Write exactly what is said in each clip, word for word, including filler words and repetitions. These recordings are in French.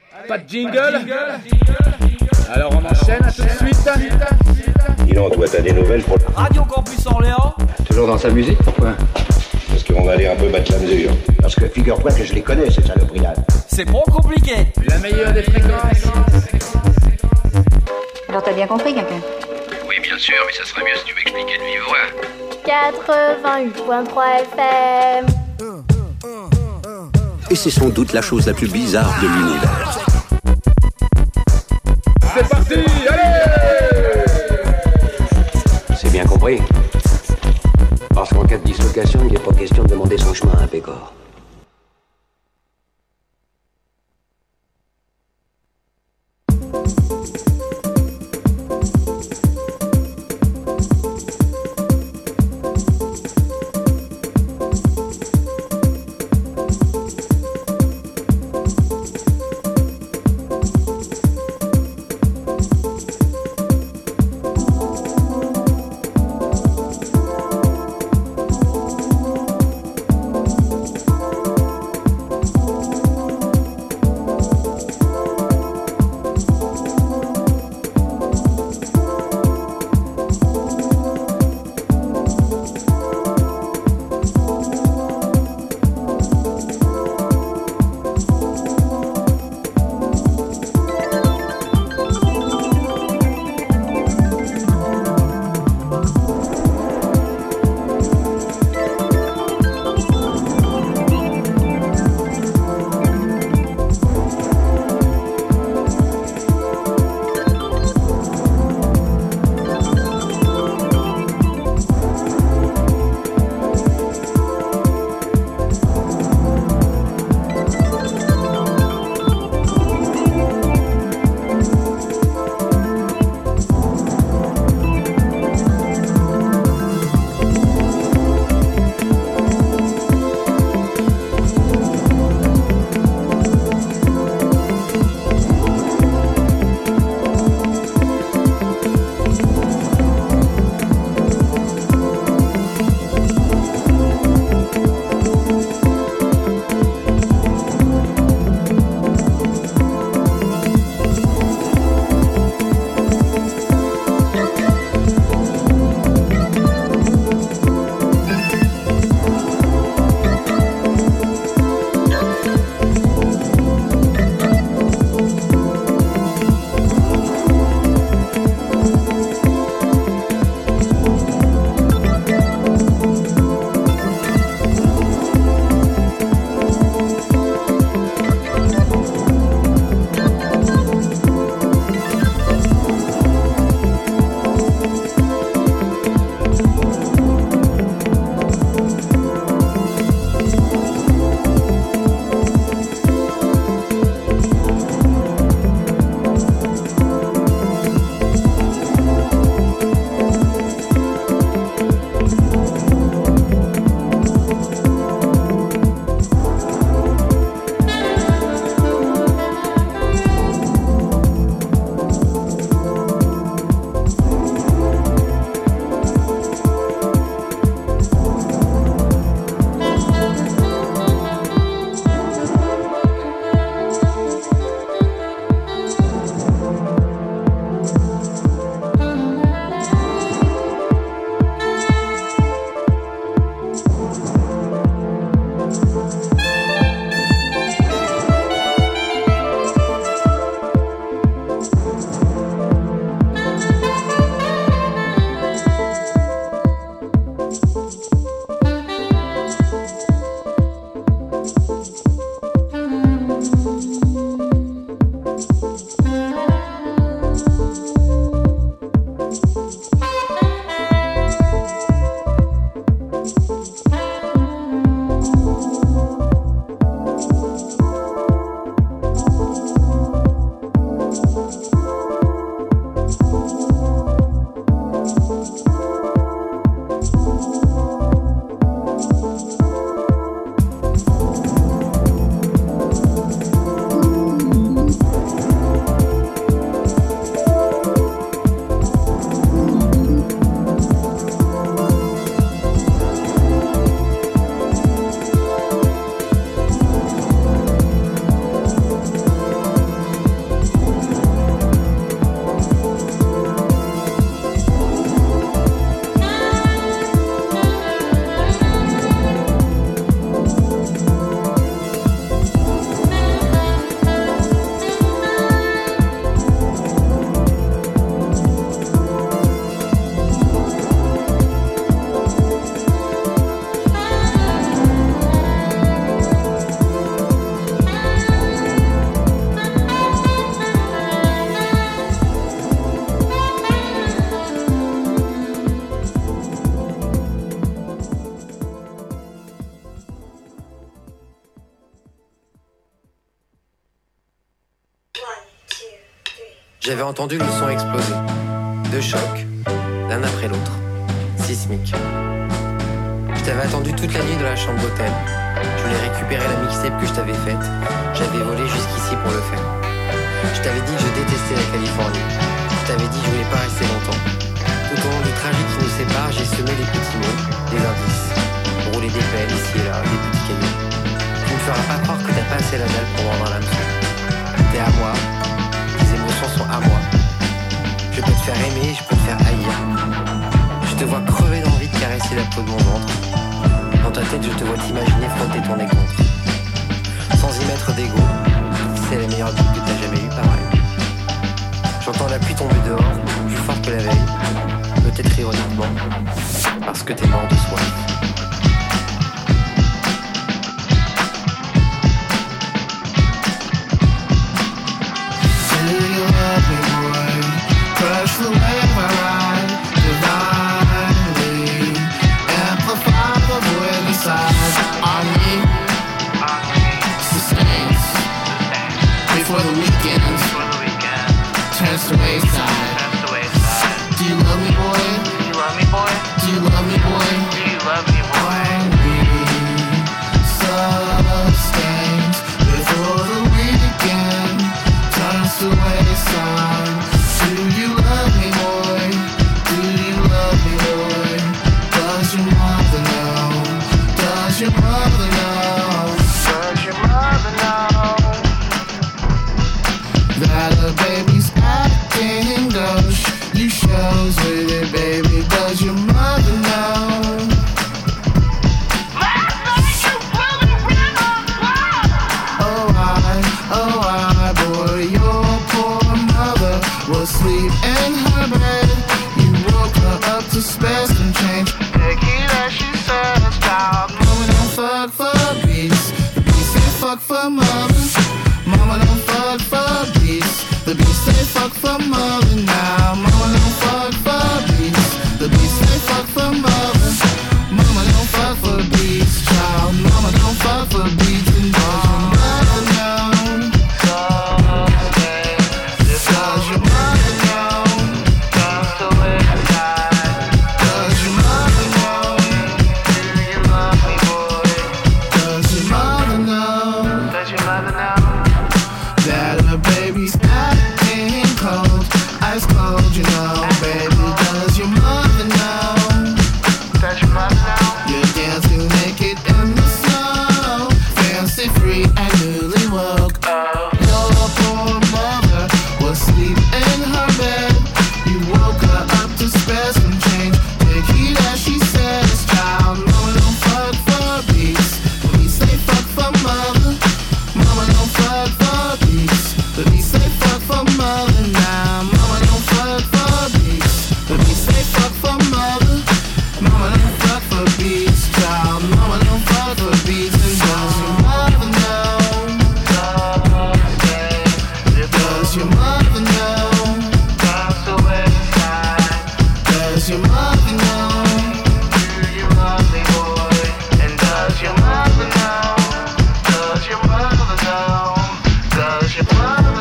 Pas de jingle. Alors on enchaîne, à tout de suite. Dis donc, toi t'as des nouvelles pour... Radio Campus Orléans. Toujours dans sa musique, pourquoi? Parce qu'on va aller un peu battre la mesure. Parce que figure-toi que je les connais, ces saloperies-là. C'est pas compliqué. La meilleure des fréquences. Alors t'as bien compris, quelqu'un? Oui, bien sûr, mais ça serait mieux si tu m'expliquais de vive voix. quatre-vingt-huit virgule trois F M. Et c'est sans doute la chose la plus bizarre de l'univers. C'est parti, allez! C'est bien compris. Parce qu'en cas de dislocation, il n'est pas question de demander son chemin à un pécor. J'avais entendu le son exploser. Deux chocs, l'un après l'autre. Sismique. Je t'avais attendu toute la nuit dans la chambre d'hôtel. Je voulais récupérer la mixtape que je t'avais faite. J'avais volé jusqu'ici pour le faire. Je t'avais dit que je détestais la Californie. Je t'avais dit que je voulais pas rester longtemps. Tout au long du trajet qui nous sépare, j'ai semé des petits mots, des indices. Roulé des pelles ici et là, des petits cailloux. Tu ne feras pas croire que t'as pas assez la dalle pour vendre l'hameçon. T'es à moi, tes émotions sont à moi. Je peux te faire aimer, je peux te faire haïr. Je te vois crever d'envie de caresser la peau de mon ventre. Dans ta tête, je te vois t'imaginer frotter ton nez contre. Sans y mettre d'ego, c'est la meilleure bite que t'as jamais eue, pareil. J'entends la pluie tomber dehors, plus fort que la veille. Peut-être ironiquement, parce que t'es mort de soif. Crush the wave I ride, divinely amplify the void inside on me. Sustains before the weekend turns to wayside. Do you love me, boy? Do you love me, boy? Do you love me, boy? Do you love me, boy? On me, sustains before the weekend turns to wayside. Do you love me, boy? Do you love me, boy? Does your mother know? Does your mother know? Does your mother know that a baby's acting gauche? You shows with it, baby. Does your mother know? Oh, I, oh, I, boy, your poor mother was asleep in her bed. You woke her up to spare some change. Picky that she says, child. Mama don't fuck for beats. The beats say fuck for mother. Mama don't fuck for beats. The beats say fuck for mother now. Mama don't fuck for beats. The beats say fuck for mother. Mama don't fuck for beats, child. Mama don't fuck for beats and does your mother know? Does your mother know? Does your mother know? Do you love me, boy? Does your mother know? Does your mother know that a baby's acting cold, ice cold, you know, baby? Does your mother know? Does your mother know? You're dancing naked in the snow, fancy free and newly woke. Oh, your poor mother was asleep in her bed. You woke her up to spare some change. Take heed as she says, child. Mama don't fuck for beats. The beats say fuck for mother. Mama don't fuck for beats. The beats say fuck for mother now. Mama don't fuck for beats. The beats say fuck for mother. Mama don't fuck for beats, child. Mama don't fuck for beats. And does your mother know? Does your mother know? Does your mother know? Do you love me, boy? And does your mother know? Does your mother know? Does your mother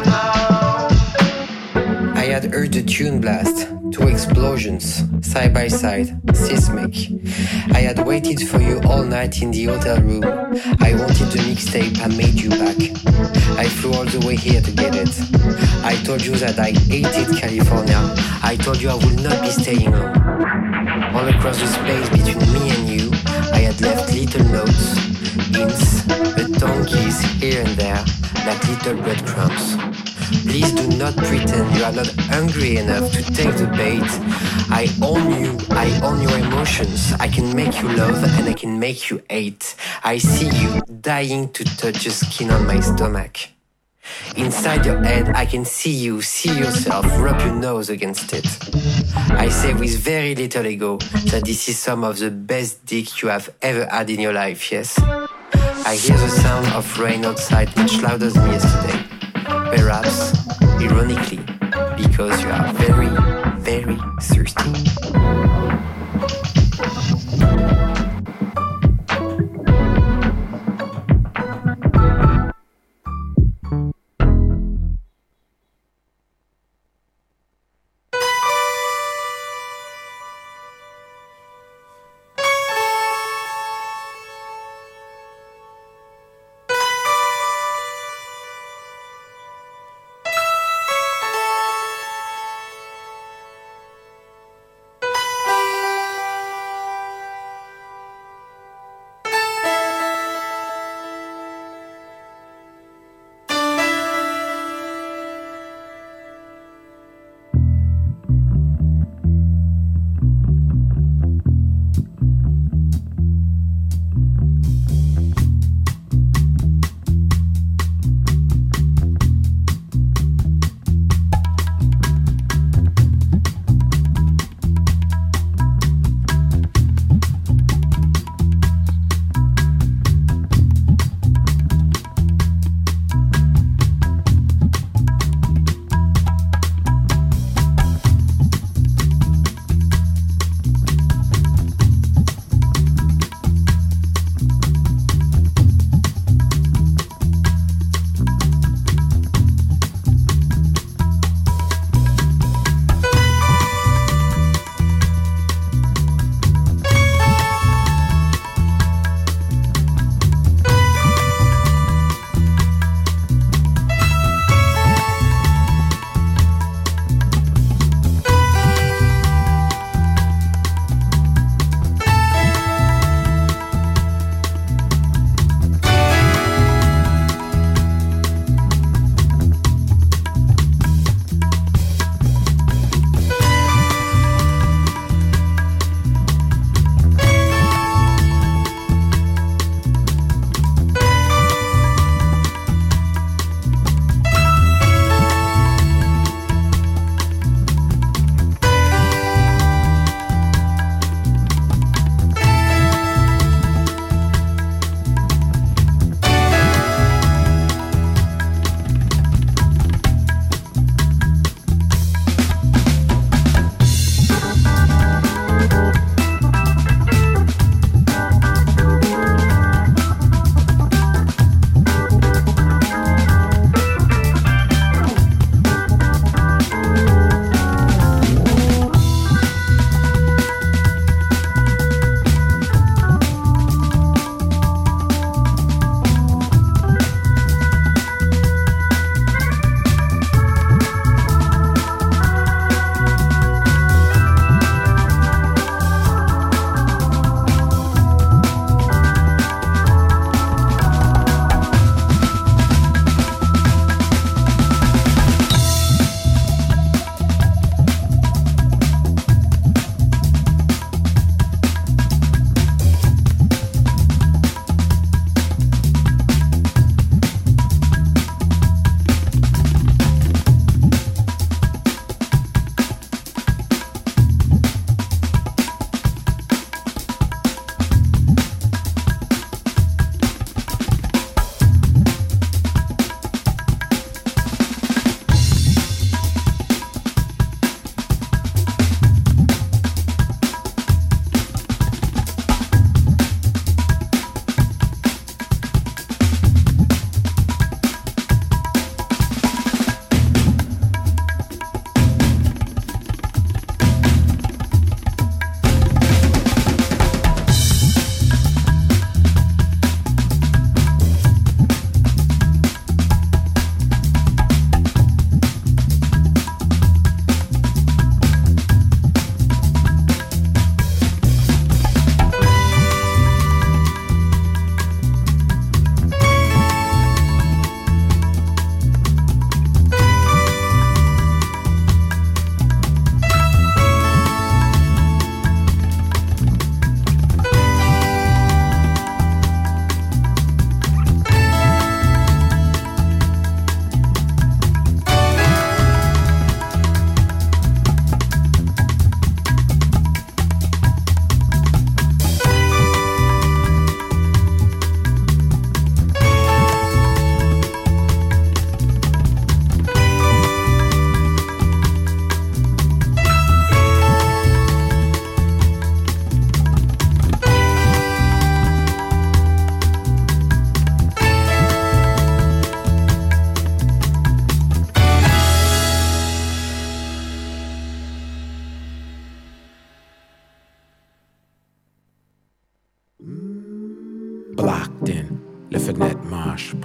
know? I had heard the tune blast. Two explosions, side by side, seismic. I had waited for you all night in the hotel room. I wanted the mixtape, I made you back. I flew all the way here to get it. I told you that I hated California. I told you I would not be staying long. All across the space between me and you, I had left little notes, hints, a tongue kiss here and there, like little breadcrumbs. Please do not pretend you are not hungry enough to take the bait. I own you, I own your emotions. I can make you love and I can make you hate. I see you dying to touch the skin on my stomach. Inside your head, I can see you, see yourself, rub your nose against it. I say with very little ego that this is some of the best dick you have ever had in your life, yes. I hear the sound of rain outside much louder than yesterday. Perhaps, ironically, because you are very, very thirsty.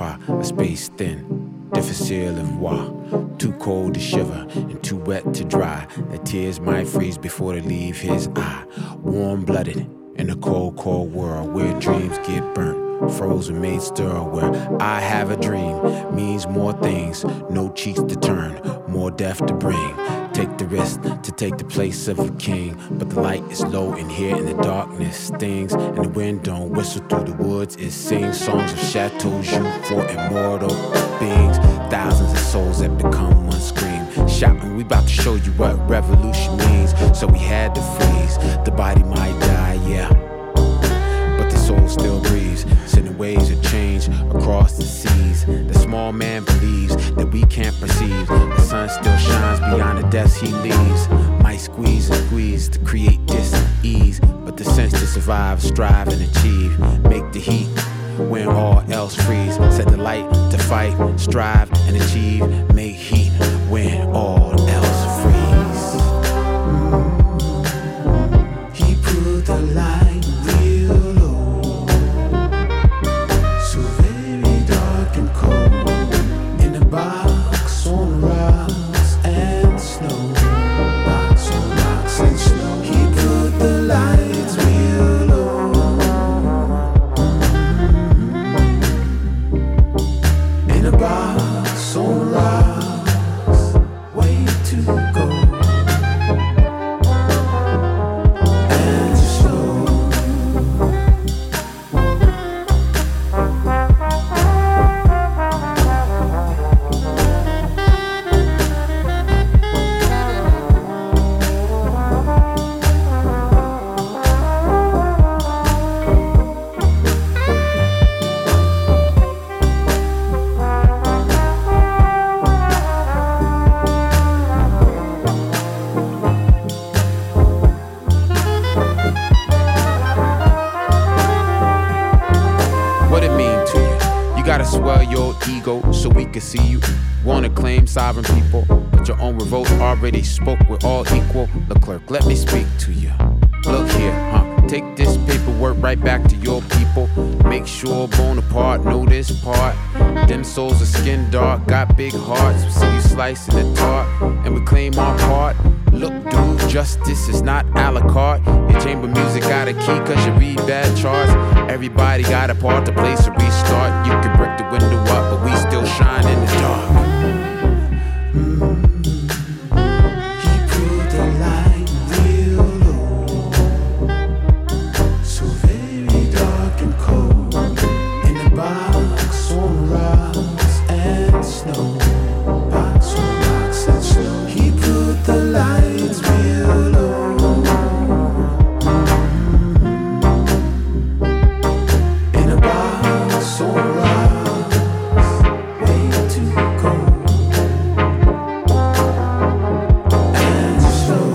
pas, a space thin, difficile of voir, too cold to shiver and too wet to dry. The tears might freeze before they leave his eye. Warm-blooded in a cold, cold world where dreams get burnt, frozen, made stir. Where I have a dream means more things, no cheeks to turn, more death to bring. Take the risk to take the place of a king, but the light is low in here and the darkness stings, and the wind don't whistle through the woods. It sings songs of chateaux you for immortal beings, thousands of souls that become one scream, shouting, we about to show you what revolution means. So we had to freeze, the body might die, yeah, but the soul still breathes, sending waves of change across the seas. The small man believes that we can't perceive. The sun still shines beyond the deaths he leaves. Might squeeze and squeeze to create dis-ease, but the sense to survive, strive and achieve. Make the heat when all else freeze. Set the light to fight, strive and achieve. Make heat when all else freeze. Mm-hmm. He put the light real low, so very dark and cold, in a box on rocks and snow. Box on rocks and snow. He put the lights real low, in a box on rocks, way to go. And slow. What it mean to you? You gotta swell your ego so we can see you. Wanna claim sovereign people, but your own revolt already spoke. We're all equal. Leclerc, let me speak to you. Look here, huh? Take this paperwork right back to your people. Make sure Bonaparte know this part. Them souls are skin dark, got big hearts. We see you slicing the tart, and we claim our part. Look, dude, justice is not a la carte. Your chamber music got a key cause you read bad charts. Everybody got a part to play, so restart. You can break the window up, but we still shine in the dark. He put the light real low, so very dark and cold, in a box on rocks and snow. Box on rocks and snow. He put the lights real low, in a box on rocks, way to go. And slow.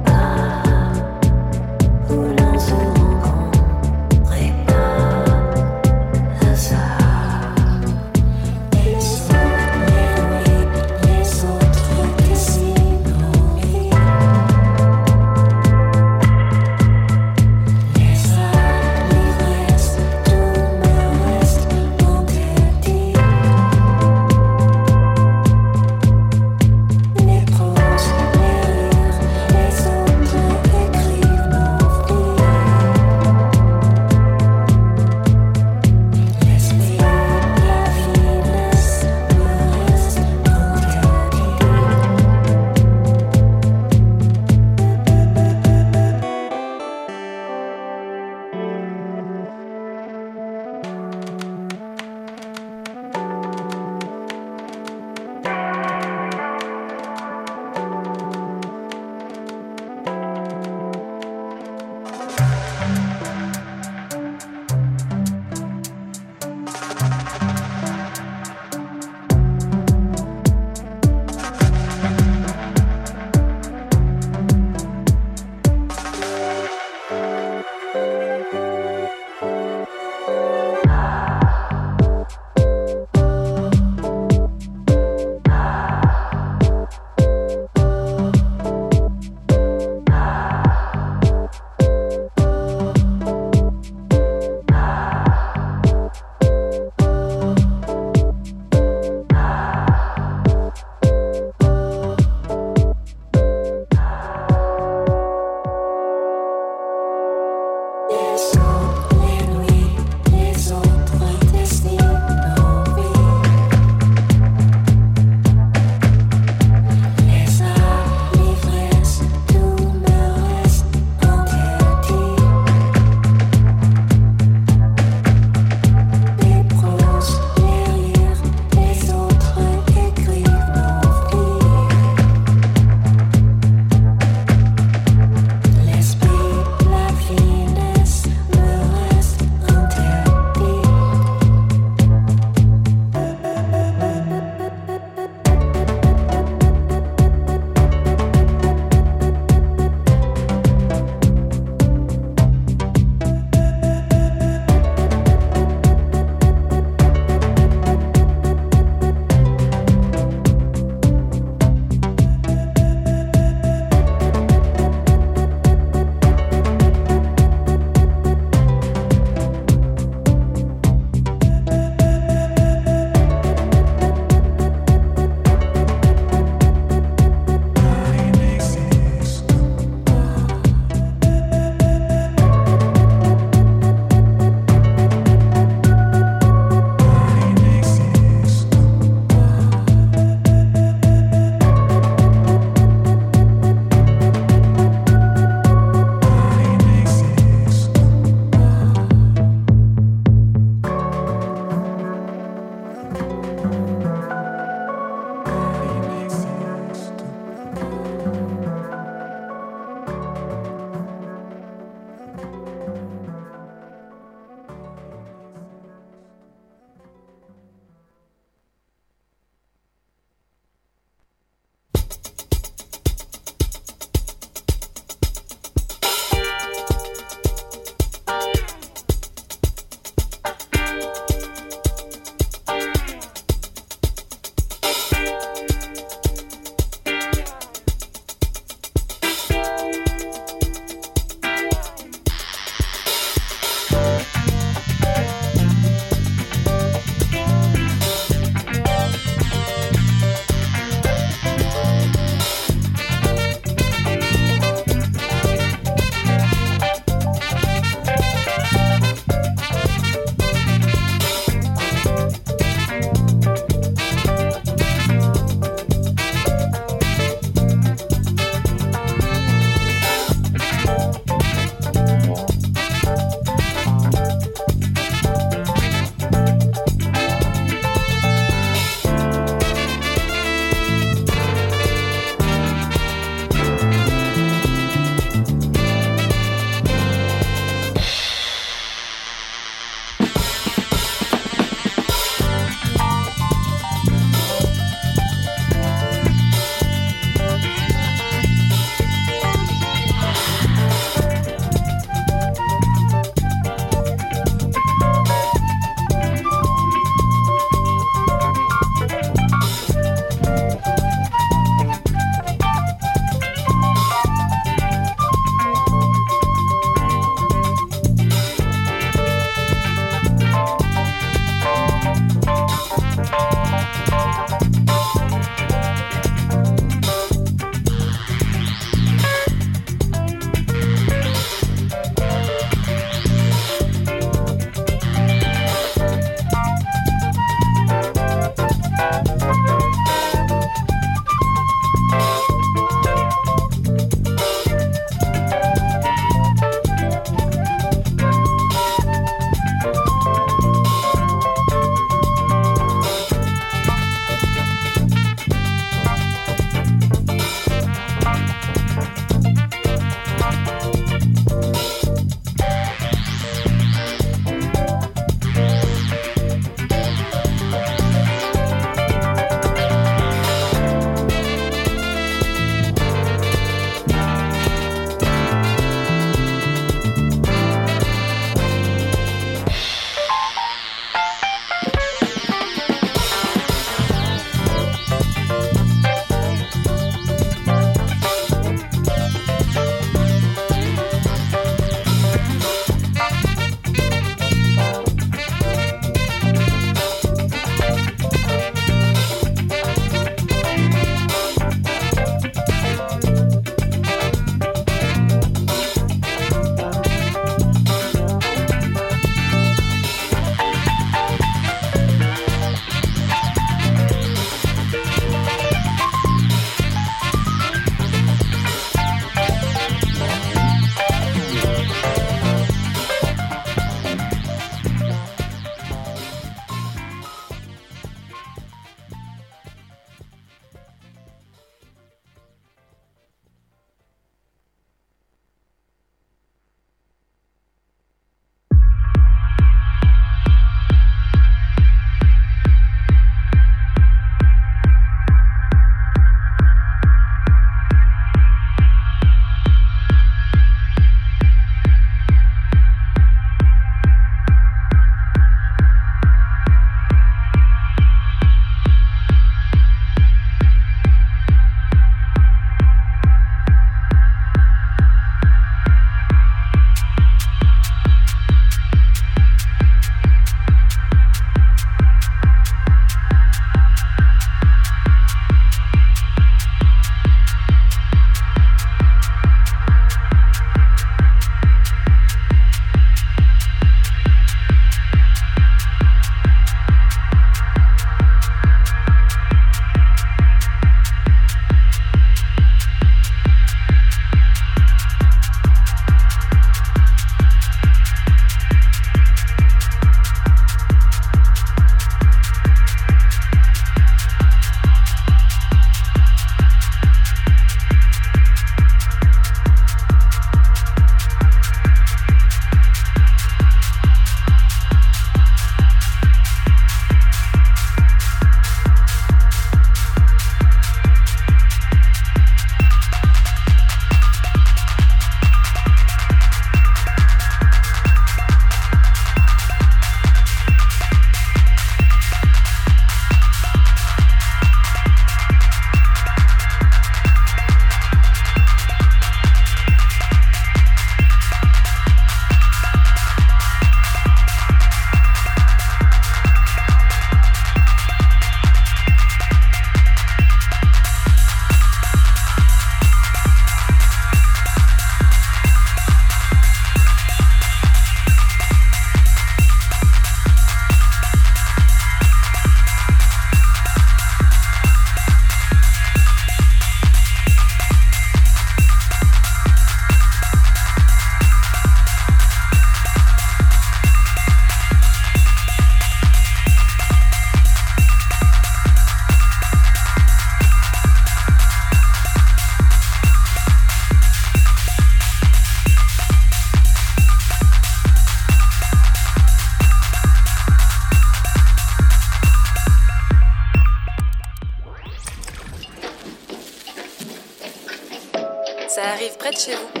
Ça arrive près de chez vous.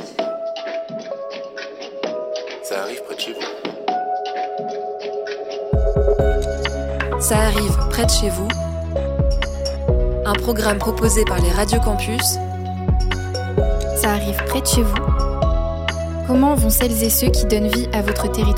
Ça arrive près de chez vous. Ça arrive près de chez vous. Un programme proposé par les radios campus. Ça arrive près de chez vous. Comment vont celles et ceux qui donnent vie à votre territoire ?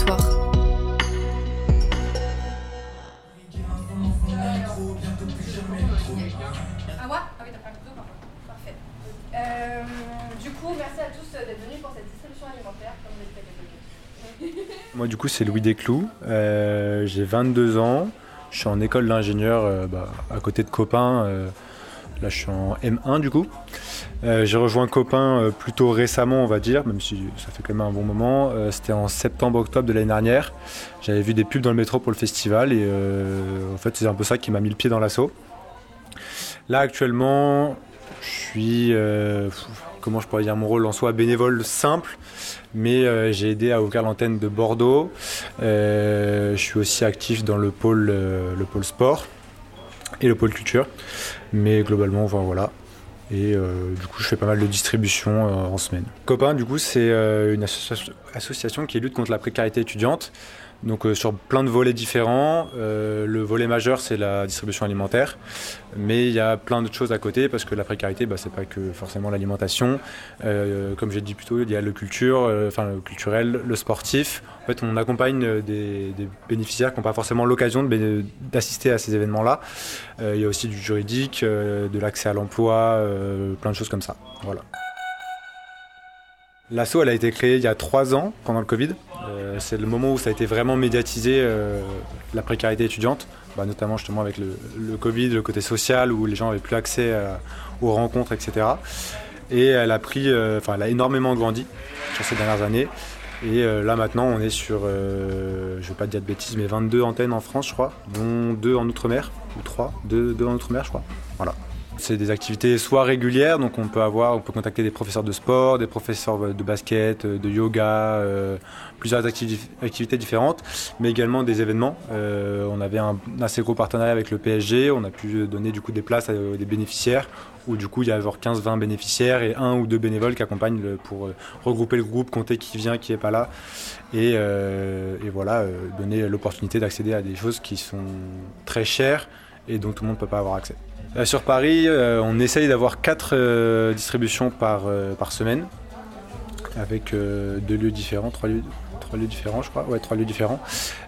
Moi du coup c'est Louis Desclous, euh, j'ai vingt-deux ans, je suis en école d'ingénieur euh, bah, à côté de Copain, euh, là je suis en M un du coup. Euh, j'ai rejoint Copain euh, plutôt récemment on va dire, même si ça fait quand même un bon moment, euh, c'était en septembre-octobre de l'année dernière. J'avais vu des pubs dans le métro pour le festival et euh, en fait c'est un peu ça qui m'a mis le pied dans l'asso. Là actuellement je suis, euh, comment je pourrais dire mon rôle en soi, bénévole simple. Mais euh, j'ai aidé à ouvrir l'antenne de Bordeaux. Euh, je suis aussi actif dans le pôle, euh, le pôle sport et le pôle culture. Mais globalement, enfin, voilà. Et euh, du coup, je fais pas mal de distribution euh, en semaine. Copain, du coup, c'est euh, une associ- association qui lutte contre la précarité étudiante. Donc euh, sur plein de volets différents. Euh, le volet majeur, c'est la distribution alimentaire. Mais il y a plein d'autres choses à côté parce que la précarité, bah, c'est pas que forcément l'alimentation. Euh, comme j'ai dit plus tôt, il y a le culture, euh, enfin le culturel, le sportif. En fait, on accompagne des, des bénéficiaires qui n'ont pas forcément l'occasion de, d'assister à ces événements-là. Euh, il y a aussi du juridique, euh, de l'accès à l'emploi, euh, plein de choses comme ça. Voilà. L'asso, elle a été créée il y a trois ans, pendant le Covid. Euh, c'est le moment où ça a été vraiment médiatisé, euh, la précarité étudiante, bah, notamment justement avec le, le Covid, le côté social, où les gens n'avaient plus accès à, aux rencontres, et cetera. Et elle a pris, euh, enfin, elle a énormément grandi sur ces dernières années. Et euh, là maintenant, on est sur, euh, je ne vais pas dire de bêtises, mais vingt-deux antennes en France, je crois, dont deux en Outre-mer, ou trois, deux, deux en Outre-mer, je crois. Voilà. C'est des activités soit régulières, donc on peut avoir, on peut contacter des professeurs de sport, des professeurs de basket, de yoga, euh, plusieurs activi- activités différentes, mais également des événements. Euh, on avait un assez gros partenariat avec le P S G, on a pu donner du coup des places à des bénéficiaires, où du coup il y a genre quinze vingt bénéficiaires et un ou deux bénévoles qui accompagnent le, pour euh, regrouper le groupe, compter qui vient, qui n'est pas là, et, euh, et voilà, euh, donner l'opportunité d'accéder à des choses qui sont très chères et dont tout le monde ne peut pas avoir accès. Là, sur Paris, euh, on essaye d'avoir quatre euh, distributions par, euh, par semaine, avec euh, deux lieux différents, trois lieux, trois lieux différents, je crois. Ouais, trois lieux différents.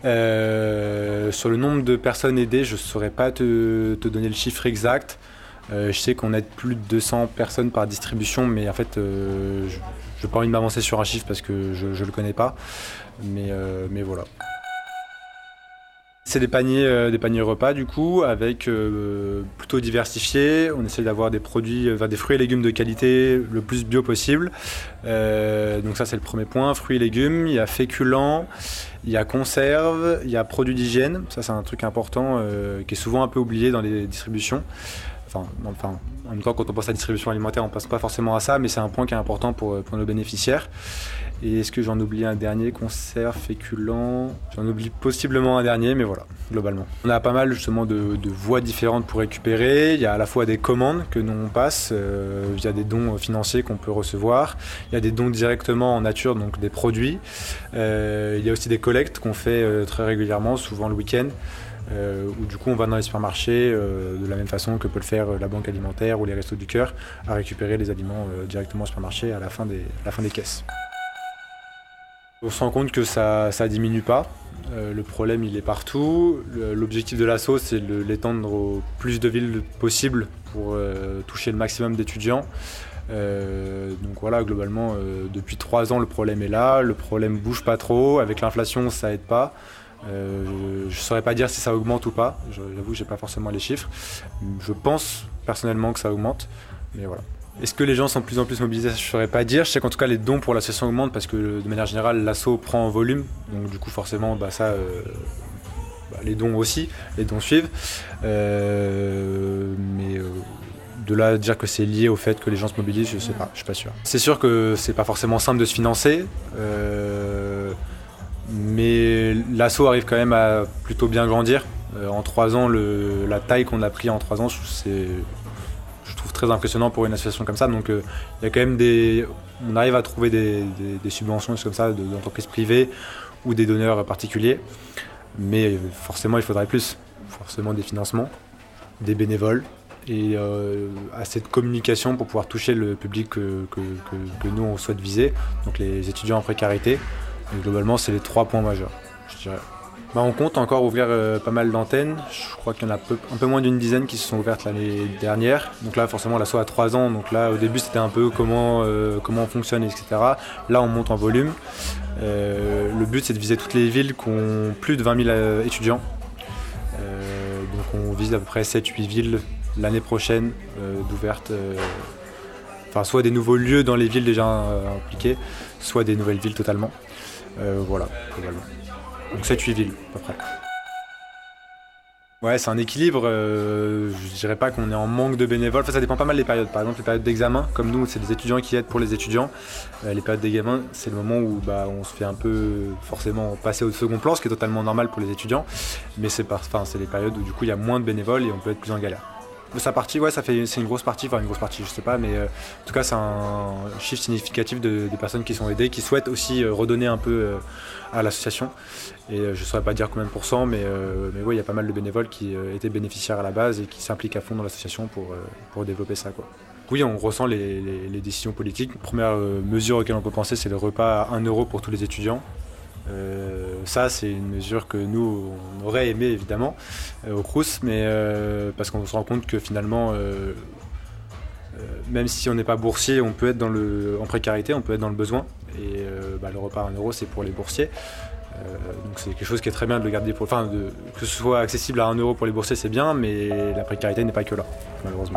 Euh, sur le nombre de personnes aidées, je ne saurais pas te, te donner le chiffre exact. Euh, je sais qu'on aide plus de deux cents personnes par distribution, mais en fait, euh, je n'ai pas envie de m'avancer sur un chiffre parce que je ne le connais pas. Mais, euh, mais voilà. C'est des paniers, euh, des paniers repas du coup, avec euh, plutôt diversifiés. On essaie d'avoir des produits, euh, des fruits et légumes de qualité le plus bio possible. Euh, donc ça c'est le premier point, fruits et légumes. Il y a féculents, il y a conserves, il y a produits d'hygiène. Ça c'est un truc important euh, qui est souvent un peu oublié dans les distributions. Enfin, enfin, en même temps, quand on pense à la distribution alimentaire, on ne pense pas forcément à ça, mais c'est un point qui est important pour, pour nos bénéficiaires. Et est-ce que j'en oublie un dernier, conserve, féculent ? J'en oublie possiblement un dernier, mais voilà, globalement. On a pas mal justement de, de voies différentes pour récupérer. Il y a à la fois des commandes que nous on passe euh, via des dons financiers qu'on peut recevoir. Il y a des dons directement en nature, donc des produits. Euh, il y a aussi des collectes qu'on fait euh, très régulièrement, souvent le week-end. Euh, où du coup on va dans les supermarchés euh, de la même façon que peut le faire la banque alimentaire ou les restos du cœur à récupérer les aliments euh, directement au supermarché à la fin des, à la fin des caisses. On se rend compte que ça ne diminue pas, euh, le problème il est partout. Le, l'objectif de l'asso c'est de l'étendre au plus de villes possible pour euh, toucher le maximum d'étudiants. Euh, donc voilà, globalement euh, depuis trois ans le problème est là, le problème bouge pas trop, avec l'inflation ça aide pas. Euh, je ne saurais pas dire si ça augmente ou pas, j'avoue que je n'ai pas forcément les chiffres. Je pense personnellement que ça augmente, mais voilà. Est-ce que les gens sont de plus en plus mobilisés ? Je ne saurais pas dire. Je sais qu'en tout cas les dons pour l'association augmentent parce que de manière générale l'asso prend en volume, donc du coup forcément bah, ça, euh, bah, les dons aussi, les dons suivent. Euh, mais euh, de là à dire que c'est lié au fait que les gens se mobilisent, je ne sais pas, je ne suis pas sûr. C'est sûr que c'est pas forcément simple de se financer. Euh, Mais l'asso arrive quand même à plutôt bien grandir. Euh, en trois ans, le, la taille qu'on a pris en trois ans, c'est, je trouve très impressionnant pour une association comme ça. Donc il euh, y a quand même des, on arrive à trouver des, des, des subventions comme ça de, d'entreprises privées ou des donneurs particuliers, mais forcément il faudrait plus, forcément des financements, des bénévoles et euh, assez de communication pour pouvoir toucher le public que, que, que, que nous on souhaite viser, donc les étudiants en précarité. Donc, globalement c'est les trois points majeurs, je dirais. Bah, on compte encore ouvrir euh, pas mal d'antennes. Je crois qu'il y en a peu, un peu moins d'une dizaine qui se sont ouvertes l'année dernière. Donc là, forcément, l'asso a trois ans. Donc là, au début, c'était un peu comment, euh, comment on fonctionne, et cetera. Là, on monte en volume. Euh, le but, c'est de viser toutes les villes qui ont plus de vingt mille euh, étudiants. Euh, donc on vise à peu près sept huit villes l'année prochaine euh, d'ouvertes. Euh, enfin, soit des nouveaux lieux dans les villes déjà euh, impliquées, soit des nouvelles villes totalement. Euh, voilà, globalement. Donc sept huit villes, à peu près. Ouais, c'est un équilibre. Euh, je dirais pas qu'on est en manque de bénévoles. Enfin, ça dépend pas mal des périodes. Par exemple, les périodes d'examen, comme nous, c'est des étudiants qui aident pour les étudiants. Euh, les périodes d'examen, c'est le moment où bah, on se fait un peu forcément passer au second plan, ce qui est totalement normal pour les étudiants. Mais c'est, par, enfin, c'est les périodes où du coup il y a moins de bénévoles et on peut être plus en galère. Sa partie, ouais, ça fait, c'est une grosse partie, enfin une grosse partie, je sais pas, mais euh, en tout cas, c'est un chiffre significatif de, de personnes qui sont aidées, qui souhaitent aussi euh, redonner un peu euh, à l'association. Et euh, je saurais pas dire combien de pourcents, mais, euh, mais ouais, il y a pas mal de bénévoles qui euh, étaient bénéficiaires à la base et qui s'impliquent à fond dans l'association pour, euh, pour développer ça, quoi. Oui, on ressent les, les, les décisions politiques. La première euh, mesure auquel on peut penser, c'est le repas à un euro pour tous les étudiants. Euh, ça c'est une mesure que nous on aurait aimé évidemment euh, au Crous, mais euh, parce qu'on se rend compte que finalement euh, euh, même si on n'est pas boursier, on peut être dans le, en précarité, on peut être dans le besoin, et euh, bah, le repas à un euro c'est pour les boursiers, euh, donc c'est quelque chose qui est très bien de le garder pour, enfin de, que ce soit accessible à un euro pour les boursiers c'est bien, mais la précarité n'est pas que là malheureusement.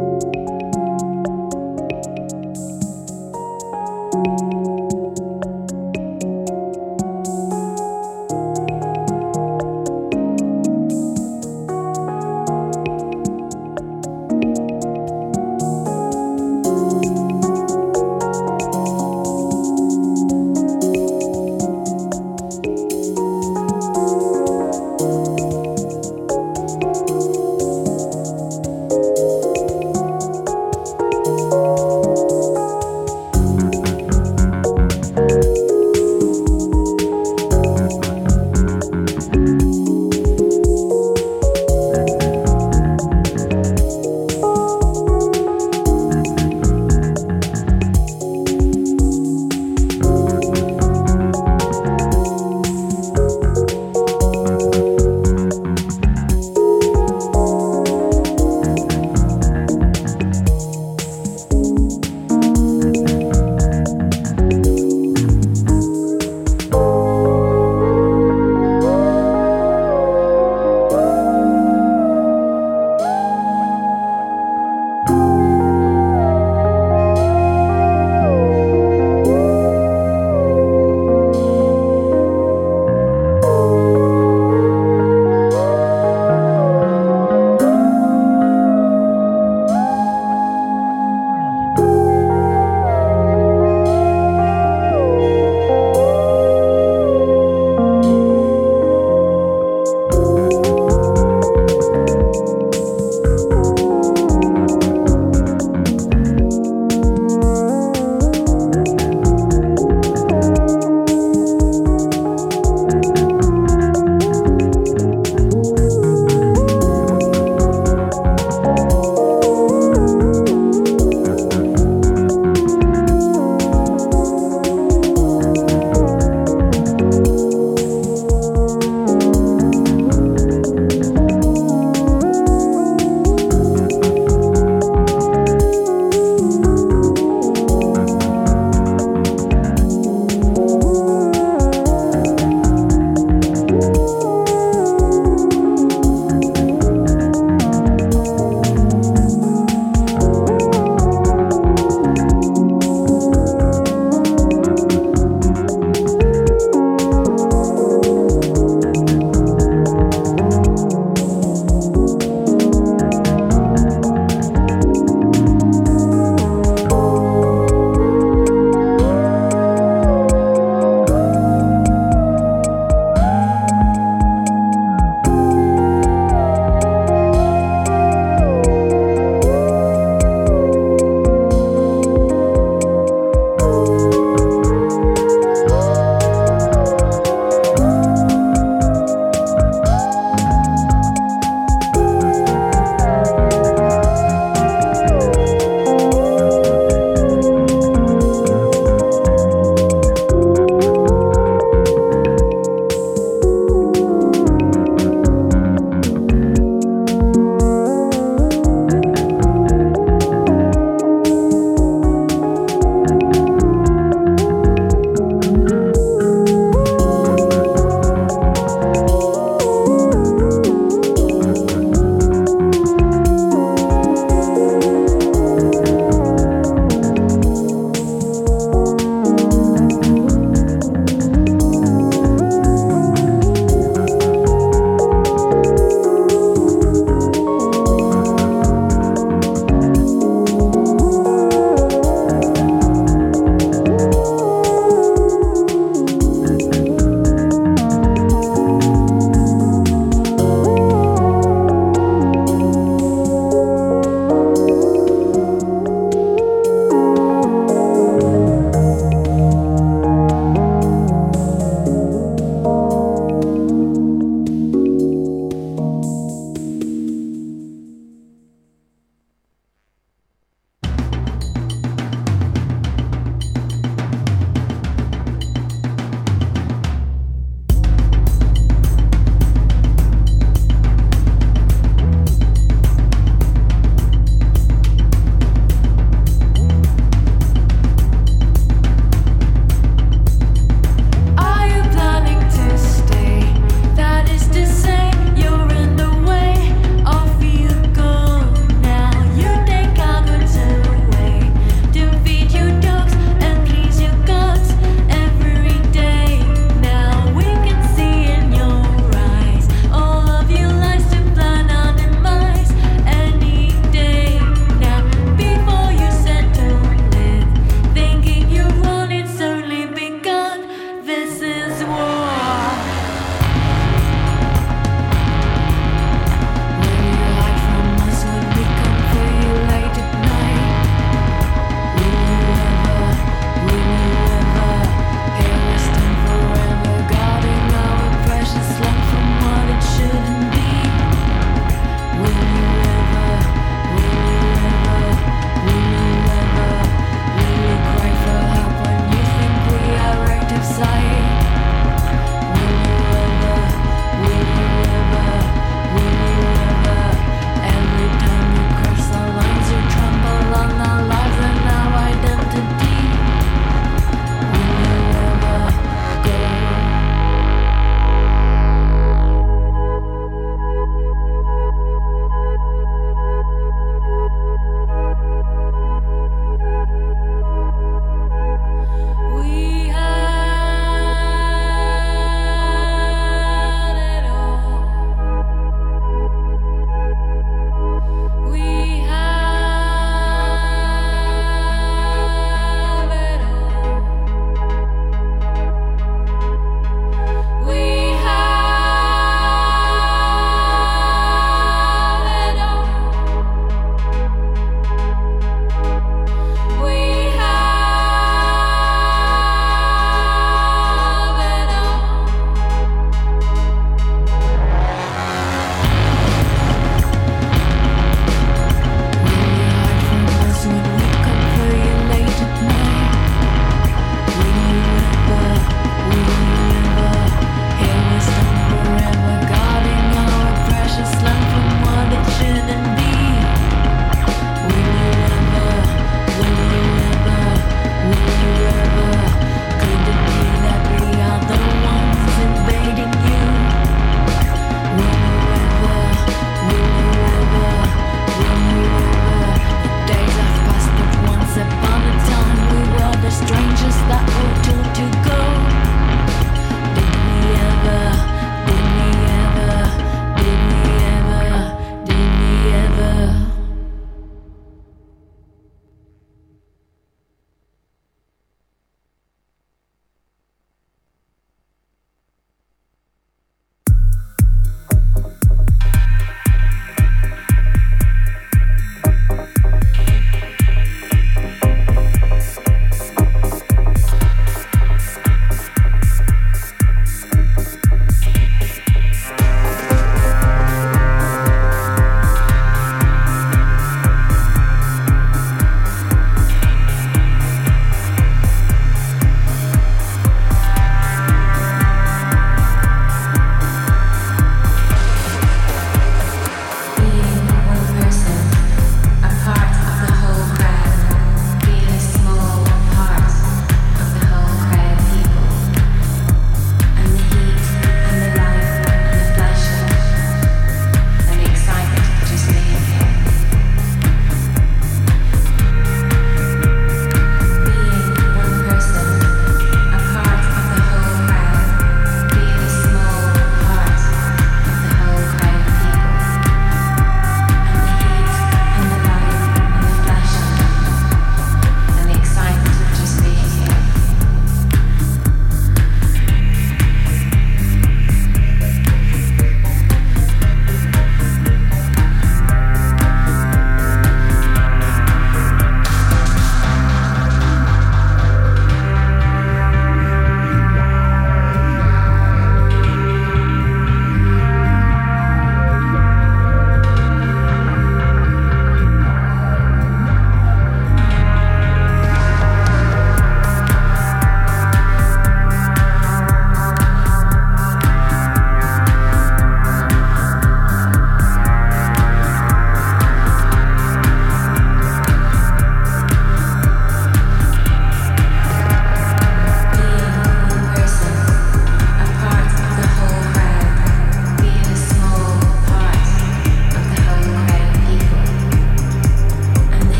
Thank